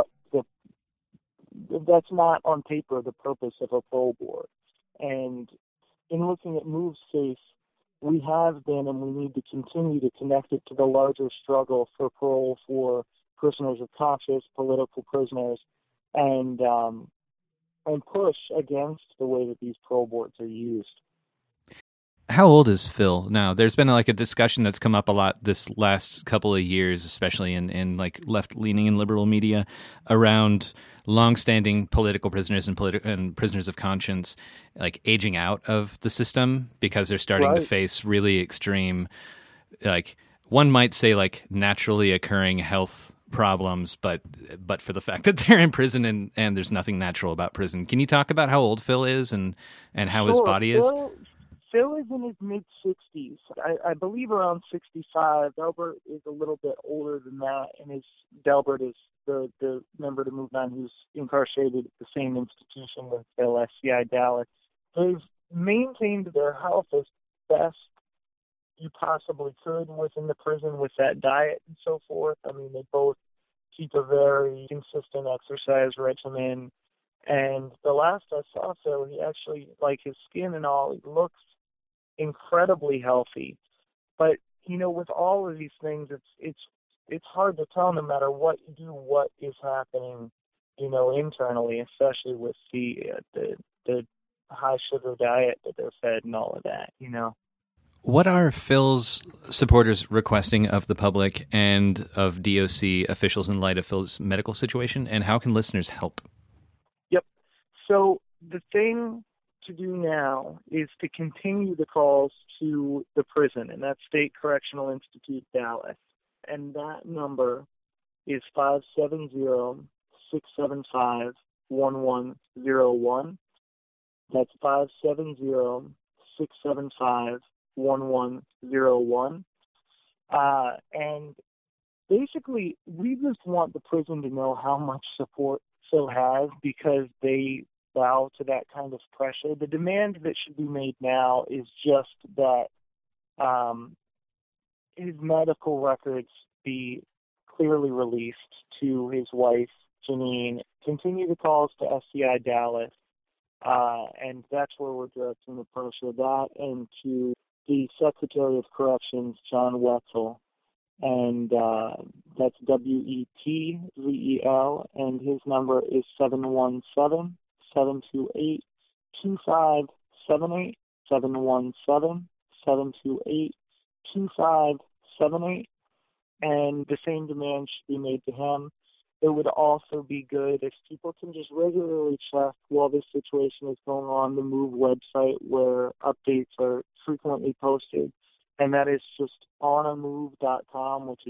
[SPEAKER 8] that's not on paper the purpose of a parole board. And in looking at Move's case, we have been and we need to continue to connect it to the larger struggle for parole for prisoners of conscience, political prisoners, and push against the way that these parole boards are used.
[SPEAKER 1] How old is Phil now? There's been a discussion that's come up a lot this last couple of years, especially in left-leaning and liberal media, around long-standing political prisoners and prisoners of conscience aging out of the system because they're starting to face really extreme, one might say naturally occurring health problems, but for the fact that they're in prison and there's nothing natural about prison. Can you talk about how old Phil is and how his body is?
[SPEAKER 8] Phil is in his mid-60s. I believe around 65. Delbert is a little bit older than that, and Delbert is the member to Move 9 who's incarcerated at the same institution with Phil, SCI Dallas. They've maintained their health as best you possibly could within the prison with that diet and so forth. I mean, they both keep a very consistent exercise regimen. And the last I saw Phil, he actually, his skin and all, he looks incredibly healthy. But, with all of these things, it's hard to tell no matter what you do, what is happening, internally, especially with the high sugar diet that they're fed and all of that,
[SPEAKER 1] What are Phil's supporters requesting of the public and of DOC officials in light of Phil's medical situation, and how can listeners help?
[SPEAKER 8] Yep. So the thing to do now is to continue the calls to the prison, and that's State Correctional Institute Dallas. And that number is 570-675-1101. That's 570-675-1101. And basically, we just want the prison to know how much support Phil has because they bow to that kind of pressure. The demand that should be made now is just that his medical records be clearly released to his wife, Janine. Continue the calls to SCI Dallas, and that's where we're directing the pressure. That and to the Secretary of Corrections, John Wetzel, and that's Wetzel, and his number is 717-728-2578, 717-728-2578, and the same demand should be made to him. It would also be good if people can just regularly check while this situation is going on the MOVE website where updates are frequently posted, and that is just onamove.com, which is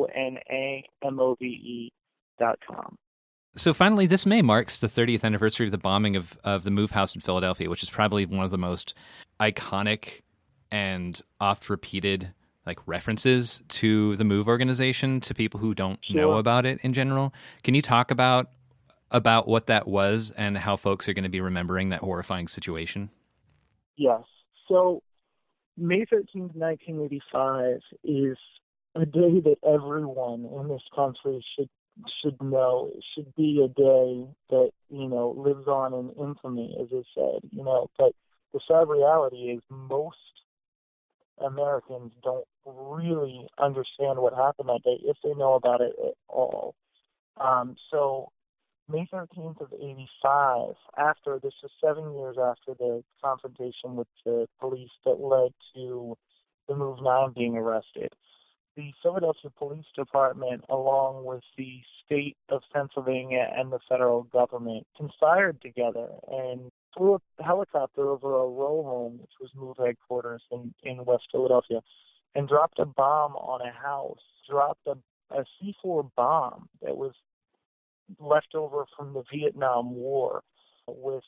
[SPEAKER 8] ONAMOVE.com.
[SPEAKER 1] So finally, this May marks the 30th anniversary of the bombing of the MOVE House in Philadelphia, which is probably one of the most iconic and oft-repeated references to the MOVE organization to people who don't know about it in general. Can you talk about what that was and how folks are going to be remembering that horrifying situation?
[SPEAKER 8] Yes. So May 13th, 1985 is a day that everyone in this country should know. It should be a day that, lives on in infamy, as I said, but the sad reality is most Americans don't really understand what happened that day, if they know about it at all. So May 13th of 85, this was 7 years after the confrontation with the police that led to the MOVE 9 being arrested, the Philadelphia Police Department, along with the state of Pennsylvania and the federal government, conspired together and flew a helicopter over a row home, which was MOVE headquarters in West Philadelphia, and dropped a bomb on a house, dropped a C4 bomb that was left over from the Vietnam War with,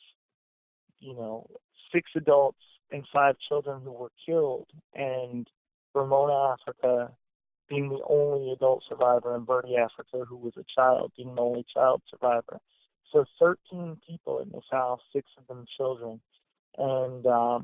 [SPEAKER 8] 6 adults and 5 children who were killed, and Ramona Africa being the only adult survivor, and Bertie Africa, who was a child, being the only child survivor. So 13 people in this house, 6 of them children. And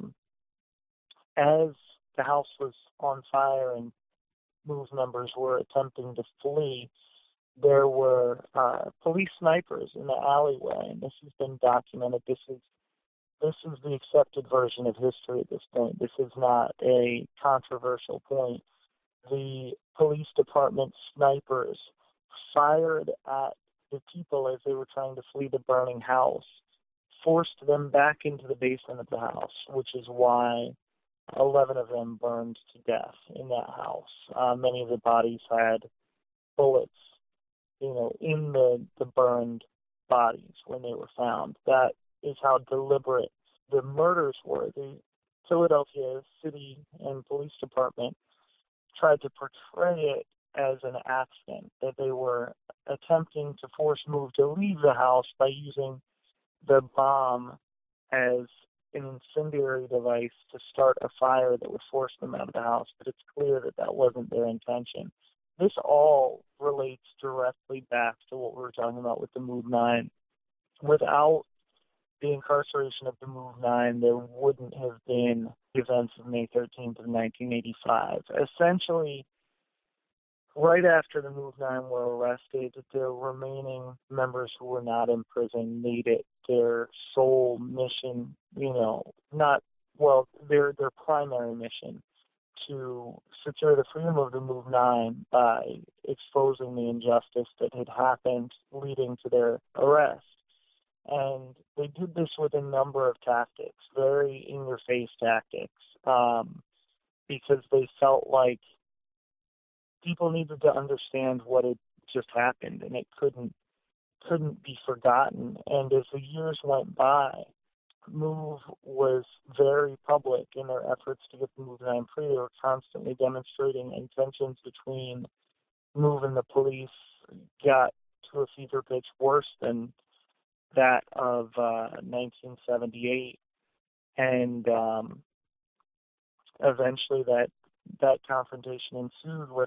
[SPEAKER 8] as the house was on fire and MOVE members were attempting to flee, there were police snipers in the alleyway, and this has been documented. This is the accepted version of history at this point. This is not a controversial point. The police department snipers fired at the people as they were trying to flee the burning house, forced them back into the basement of the house, which is why 11 of them burned to death in that house. Many of the bodies had bullets, in the burned bodies when they were found. That is how deliberate the murders were. The Philadelphia City and Police Department tried to portray it as an accident, that they were attempting to force MOVE to leave the house by using the bomb as an incendiary device to start a fire that would force them out of the house, but it's clear that that wasn't their intention. This all relates directly back to what we were talking about with the MOVE 9. Without the incarceration of the MOVE 9, there wouldn't have been events of May 13th of 1985. Essentially, right after the MOVE 9 were arrested, the remaining members who were not in prison made it their sole mission, their primary mission to secure the freedom of the MOVE 9 by exposing the injustice that had happened leading to their arrest. And they did this with a number of tactics, very in-your-face tactics, because they felt like people needed to understand what had just happened, and it couldn't be forgotten. And as the years went by, MOVE was very public in their efforts to get the MOVE 9 free. They were constantly demonstrating, and tensions between MOVE and the police got to a fever pitch worse than that of 1978. And eventually that confrontation ensued, where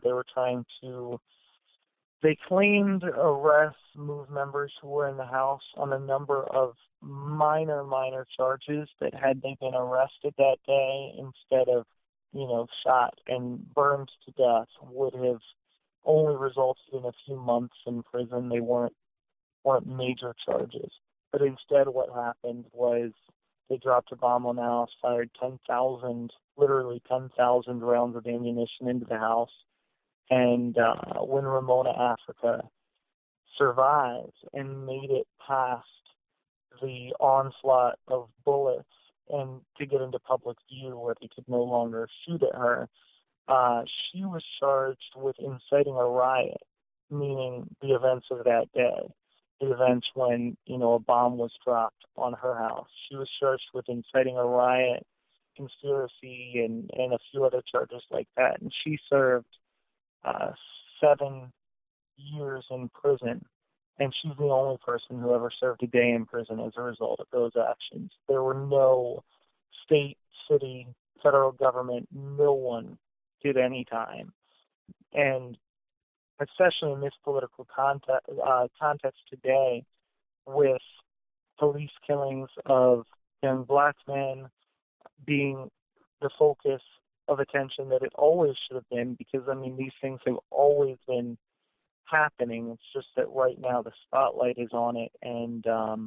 [SPEAKER 8] they claimed arrest MOVE members who were in the house on a number of minor charges that had they been arrested that day, instead of shot and burned to death would have only resulted in a few months in prison. They weren't major charges. But instead what happened was they dropped a bomb on the house, fired 10,000 rounds of ammunition into the house. And when Ramona Africa survived and made it past the onslaught of bullets and to get into public view where they could no longer shoot at her, she was charged with inciting a riot, meaning the events of that day, the events when, a bomb was dropped on her house. She was charged with inciting a riot, conspiracy, and a few other charges like that. And she served 7 years in prison. And she's the only person who ever served a day in prison as a result of those actions. There were no state, city, federal government, no one did any time. And especially in this political context today, with police killings of young black men being the focus of attention that it always should have been, because, these things have always been happening. It's just that right now the spotlight is on it, and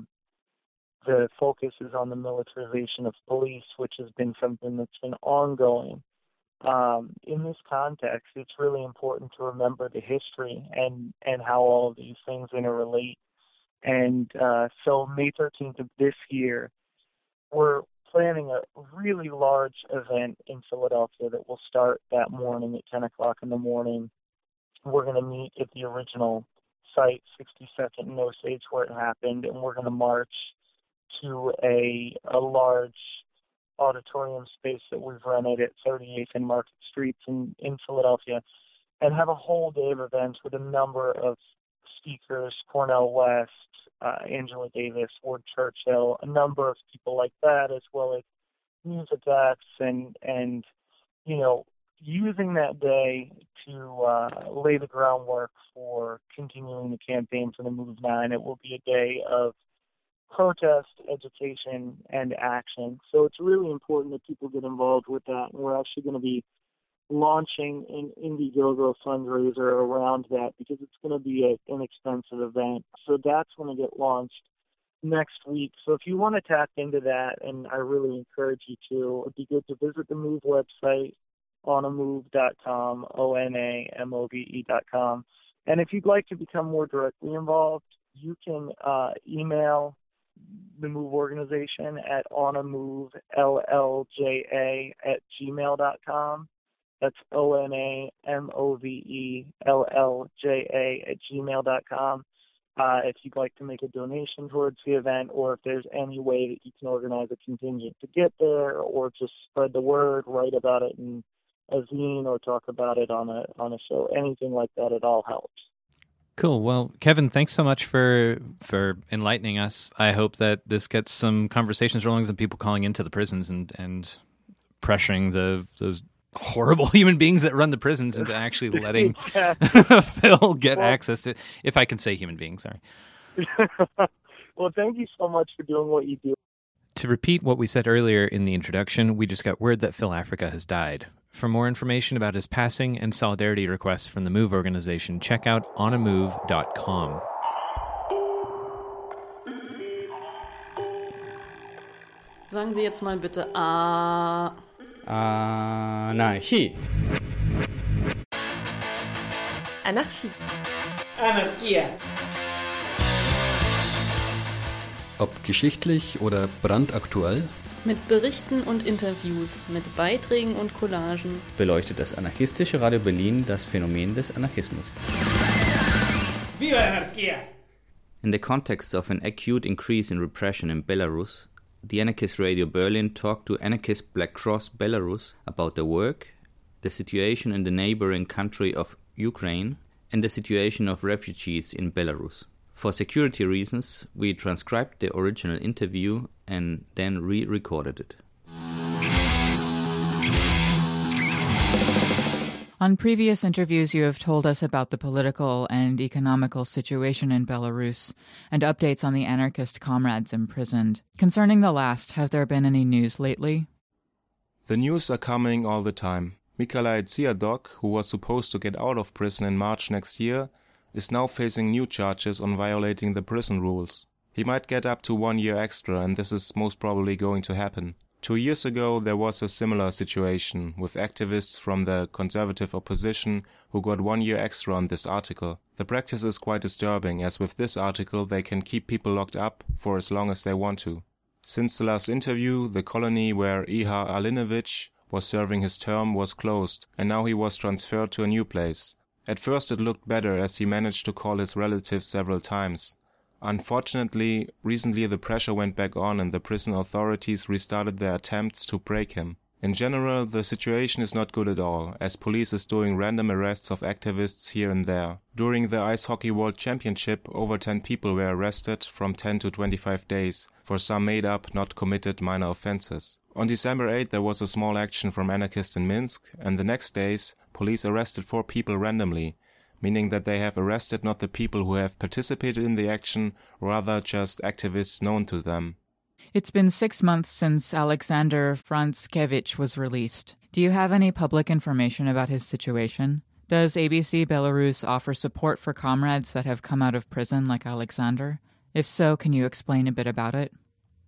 [SPEAKER 8] the focus is on the militarization of police, which has been something that's been ongoing. In this context, it's really important to remember the history and how all of these things interrelate. And so May 13th of this year, we're planning a really large event in Philadelphia that will start that morning at 10 o'clock in the morning. We're going to meet at the original site, 62nd and Osage, where it happened, and we're going to march to a large auditorium space that we've rented at 38th and Market Streets in Philadelphia, and have a whole day of events with a number of speakers, Cornel West, Angela Davis, Ward Churchill, a number of people like that, as well as music acts and using that day to lay the groundwork for continuing the campaign for the Move 9. It will be a day of protest, education, and action. So it's really important that people get involved with that. And we're actually going to be launching an Indiegogo fundraiser around that, because it's going to be an inexpensive event. So that's going to get launched next week. So if you want to tap into that, and I really encourage you to, it'd be good to visit the Move website, onamove.com, ONAMOVE.com. And if you'd like to become more directly involved, you can email the Move organization at onamovellja@gmail.com. That's ONAMOVELLJA@gmail.com. If you'd like to make a donation towards the event, or if there's any way that you can organize a contingent to get there, or just spread the word, write about it in a zine, or talk about it on a show, anything like that, it all helps.
[SPEAKER 1] Cool. Well, Kevin, thanks so much for enlightening us. I hope that this gets some conversations rolling, some people calling into the prisons and pressuring those horrible human beings that run the prisons into actually letting Phil get access to, if I can say human beings, sorry.
[SPEAKER 8] Well, thank you so much for doing what you do.
[SPEAKER 1] To repeat what we said earlier in the introduction, we just got word that Phil Africa has died. For more information about his passing and solidarity requests from the Move organization, check out onamove.com.
[SPEAKER 9] Sagen Sie jetzt mal bitte
[SPEAKER 10] Anarchie.
[SPEAKER 9] Anarchie.
[SPEAKER 10] Anarchia.
[SPEAKER 11] Ob geschichtlich oder brandaktuell,
[SPEAKER 9] mit Berichten und Interviews, mit Beiträgen und Collagen
[SPEAKER 10] beleuchtet das anarchistische Radio Berlin das Phänomen des Anarchismus.
[SPEAKER 12] Viva Anarchia!
[SPEAKER 13] In the context of an acute increase in repression in Belarus, the Anarchist Radio Berlin talked to Anarchist Black Cross Belarus about their work, the situation in the neighboring country of Ukraine, and the situation of refugees in Belarus. For security reasons, we transcribed the original interview and then re-recorded it.
[SPEAKER 14] On previous interviews, you have told us about the political and economical situation in Belarus and updates on the anarchist comrades imprisoned. Concerning the last, have there been any news lately?
[SPEAKER 15] The news are coming all the time. Mikalai Tsiadok, who was supposed to get out of prison in March next year, is now facing new charges on violating the prison rules. He might get up to 1 year extra, and this is most probably going to happen. 2 years ago, there was a similar situation with activists from the conservative opposition who got 1 year extra on this article. The practice is quite disturbing, as with this article they can keep people locked up for as long as they want to. Since the last interview, the colony where Ihar Alinovich was serving his term was closed, and now he was transferred to a new place. At first it looked better, as he managed to call his relatives several times. Unfortunately, recently the pressure went back on and the prison authorities restarted their attempts to break him. In general, the situation is not good at all, as police is doing random arrests of activists here and there. During the Ice Hockey World Championship, over 10 people were arrested from 10 to 25 days for some made-up, not committed minor offenses. On December 8, there was a small action from anarchists in Minsk, and the next days, police arrested 4 people randomly, meaning that they have arrested not the people who have participated in the action, rather just activists known to them.
[SPEAKER 14] It's been 6 months since Alexander Frantzkevich was released. Do you have any public information about his situation? Does ABC Belarus offer support for comrades that have come out of prison like Alexander? If so, can you explain a bit about it?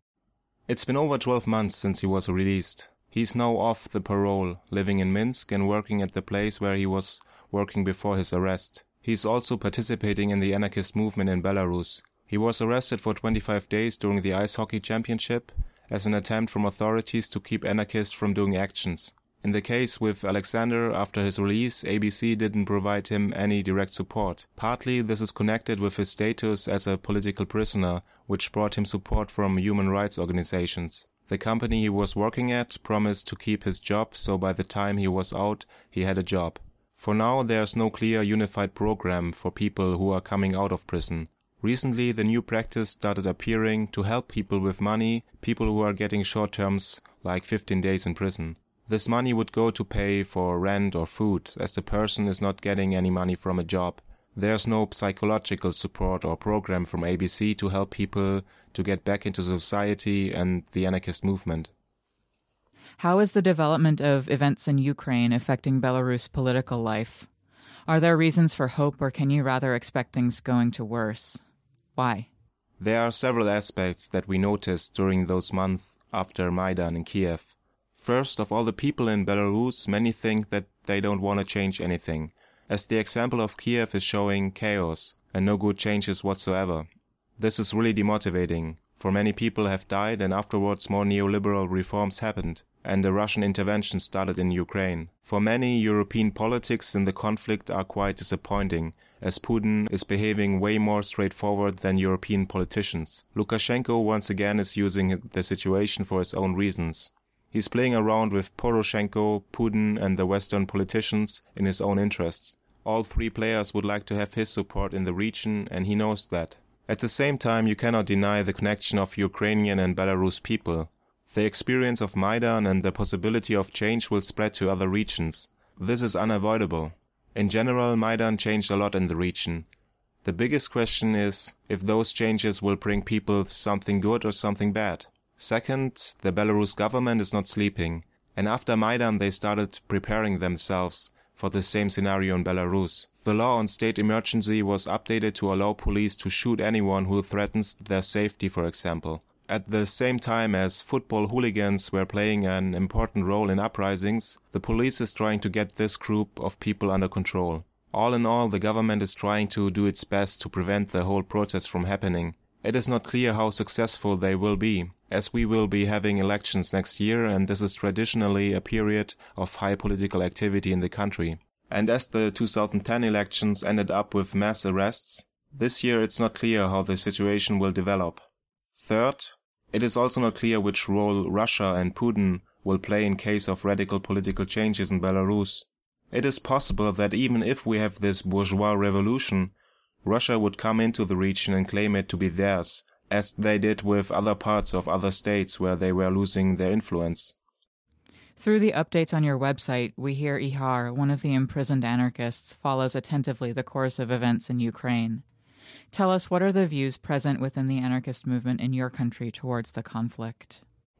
[SPEAKER 15] It's been over 12 months since he was released. He's now off the parole, living in Minsk and working at the place where he was working before his arrest. He's also participating in the anarchist movement in Belarus. He was arrested for 25 days during the Ice Hockey Championship as an attempt from authorities to keep anarchists from doing actions. In the case with Alexander, after his release, ABC didn't provide him any direct support. Partly this is connected with his status as a political prisoner, which brought him support from human rights organizations. The company he was working at promised to keep his job, so by the time he was out, he had a job. For now, there's no clear unified program for people who are coming out of prison. Recently, the new practice started appearing to help people with money, people who are getting short terms like 15 days in prison. This money would go to pay for rent or food, as the person is not getting any money from a job. There's no psychological support or program from ABC to help people to get back into society and the anarchist movement.
[SPEAKER 14] How is the development of events in Ukraine affecting Belarus political life? Are there reasons for hope, or can you rather expect things going to worse? Why?
[SPEAKER 15] There are several aspects that we noticed during those months after Maidan in Kiev. First, of all the people in Belarus, many think that they don't want to change anything, as the example of Kiev is showing chaos and no good changes whatsoever. This is really demotivating, for many people have died and afterwards more neoliberal reforms happened, and a Russian intervention started in Ukraine. For many, European politics in the conflict are quite disappointing, as Putin is behaving way more straightforward than European politicians. Lukashenko once again is using the situation for his own reasons. He's playing around with Poroshenko, Putin and the Western politicians in his own interests. All 3 players would like to have his support in the region, and he knows that. At the same time, you cannot deny the connection of Ukrainian and Belarus people. The experience of Maidan and the possibility of change will spread to other regions. This is unavoidable. In general, Maidan changed a lot in the region. The biggest question is if those changes will bring people something good or something bad. Second, the Belarus government is not sleeping, and after Maidan they started preparing themselves for the same scenario in Belarus. The law on state emergency was updated to allow police to shoot anyone who threatens their safety, for example. At the same time as football hooligans were playing an important role in uprisings, the police is trying to get this group of people under control. All in all, the government is trying to do its best to prevent the whole protest from happening. It is not clear how successful they will be, as we will be having elections next year, and this is traditionally a period of high political activity in the country. And as the 2010 elections ended up with mass arrests, this year it's not clear how the situation will develop. Third, it is also not clear which role Russia and Putin will play in case of radical political changes in Belarus. It is possible that even if we have this bourgeois revolution, Russia would come into the region and claim it to be theirs, as they did with other parts of other states where they were losing their influence.
[SPEAKER 14] Through the updates on your website, we hear Ihar, one of the imprisoned anarchists, follows attentively the course of events in Ukraine. Tell us, what are the views present within the anarchist movement in your country towards the conflict?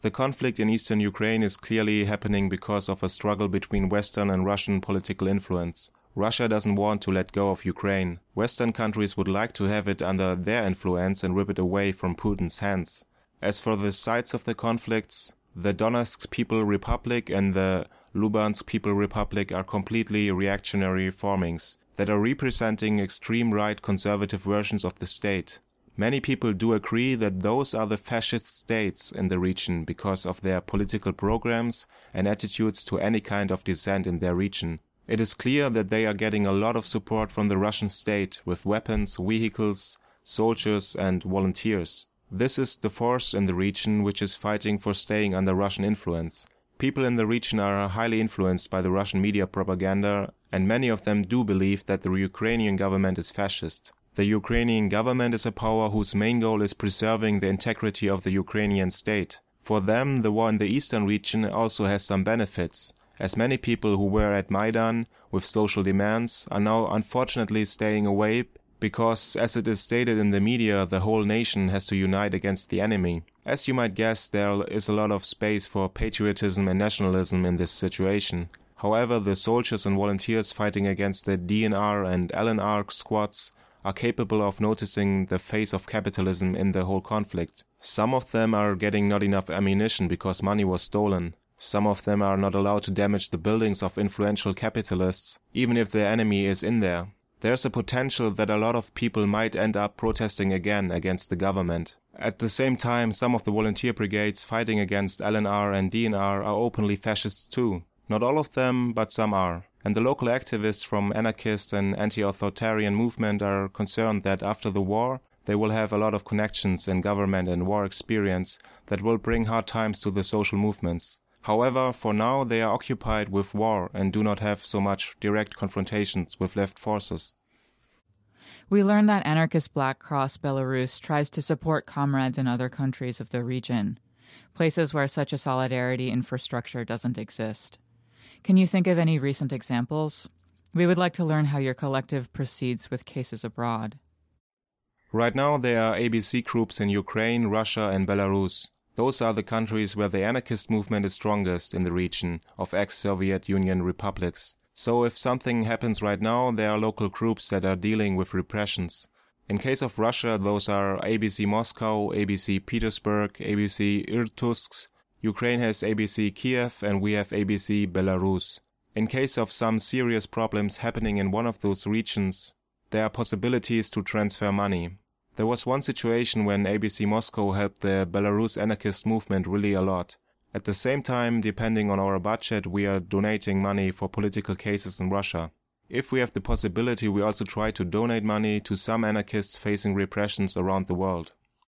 [SPEAKER 15] The conflict in eastern Ukraine is clearly happening because of a struggle between Western and Russian political influence. Russia doesn't want to let go of Ukraine. Western countries would like to have it under their influence and rip it away from Putin's hands. As for the sides of the conflicts, the Donetsk People Republic and the Luhansk People Republic are completely reactionary formings that are representing extreme right conservative versions of the state. Many people do agree that those are the fascist states in the region because of their political programs and attitudes to any kind of dissent in their region. It is clear that they are getting a lot of support from the Russian state with weapons, vehicles, soldiers and volunteers. This is the force in the region which is fighting for staying under Russian influence. People in the region are highly influenced by the Russian media propaganda, and many of them do believe that the Ukrainian government is fascist. The Ukrainian government is a power whose main goal is preserving the integrity of the Ukrainian state. For them, the war in the eastern region also has some benefits, as many people who were at Maidan with social demands are now unfortunately staying away because, as it is stated in the media, the whole nation has to unite against the enemy. As you might guess, there is a lot of space for patriotism and nationalism in this situation. However, the soldiers and volunteers fighting against the DNR and LNR squads are capable of noticing the face of capitalism in the whole conflict. Some of them are getting not enough ammunition because money was stolen. Some of them are not allowed to damage the buildings of influential capitalists, even if the enemy is in there. There's a potential that a lot of people might end up protesting again against the government. At the same time, some of the volunteer brigades fighting against LNR and DNR are openly fascists too. Not all of them, but some are. And the local activists from anarchist and anti-authoritarian movement are concerned that after the war, they will have a lot of connections in government and war experience that will bring hard times to the social movements. However, for now they are occupied with war and do not have so much direct confrontations with left forces.
[SPEAKER 14] We learned that anarchist Black Cross Belarus tries to support comrades in other countries of the region, places where such a solidarity infrastructure doesn't exist. Can you think of any recent examples? We would like to learn how your collective proceeds with cases abroad.
[SPEAKER 15] Right now there are ABC groups in Ukraine, Russia and Belarus. Those are the countries where the anarchist movement is strongest in the region of ex-Soviet Union republics. So if something happens right now, there are local groups that are dealing with repressions. In case of Russia, those are ABC Moscow, ABC Petersburg, ABC Irkutsk. Ukraine has ABC Kiev and we have ABC Belarus. In case of some serious problems happening in one of those regions, there are possibilities to transfer money. There was one situation when ABC Moscow helped the Belarus anarchist movement really a lot. At the same time, depending on our budget, we are donating money for political cases in Russia. If we have the possibility, we also try to donate money to some anarchists facing repressions around the world.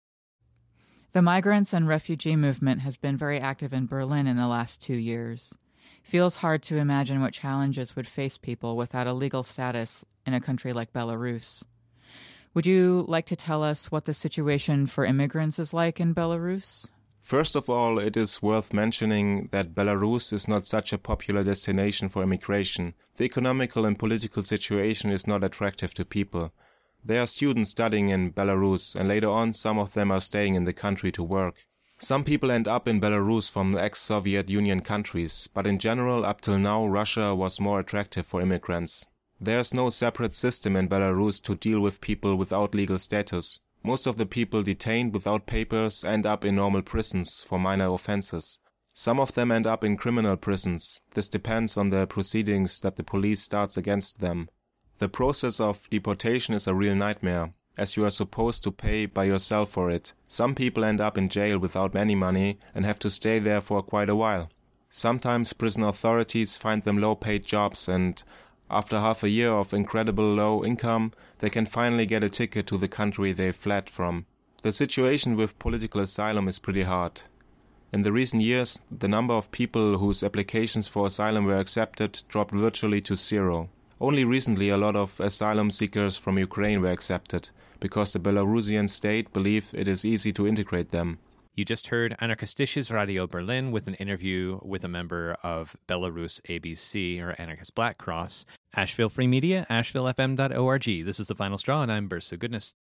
[SPEAKER 14] The migrants and refugee movement has been very active in Berlin in the last 2 years. Feels hard to imagine what challenges would face people without a legal status in a country like Belarus. Would you like to tell us what the situation for immigrants is like in Belarus?
[SPEAKER 15] First of all, it is worth mentioning that Belarus is not such a popular destination for immigration. The economical and political situation is not attractive to people. There are students studying in Belarus, and later on some of them are staying in the country to work. Some people end up in Belarus from ex-Soviet Union countries, but in general, up till now, Russia was more attractive for immigrants. There's no separate system in Belarus to deal with people without legal status. Most of the people detained without papers end up in normal prisons for minor offenses. Some of them end up in criminal prisons. This depends on the proceedings that the police starts against them. The process of deportation is a real nightmare, as you are supposed to pay by yourself for it. Some people end up in jail without any money and have to stay there for quite a while. Sometimes prison authorities find them low-paid jobs, and after half a year of incredible low income, they can finally get a ticket to the country they fled from. The situation with political asylum is pretty hard. In the recent years, the number of people whose applications for asylum were accepted dropped virtually to zero. Only recently a lot of asylum seekers from Ukraine were accepted, because the Belarusian state believe it is easy to integrate them.
[SPEAKER 1] You just heard Anarchistisches Radio Berlin with an interview with a member of Belarus ABC, or Anarchist Black Cross. Asheville Free Media, ashevillefm.org. This is The Final Straw, and I'm Bursa Goodness.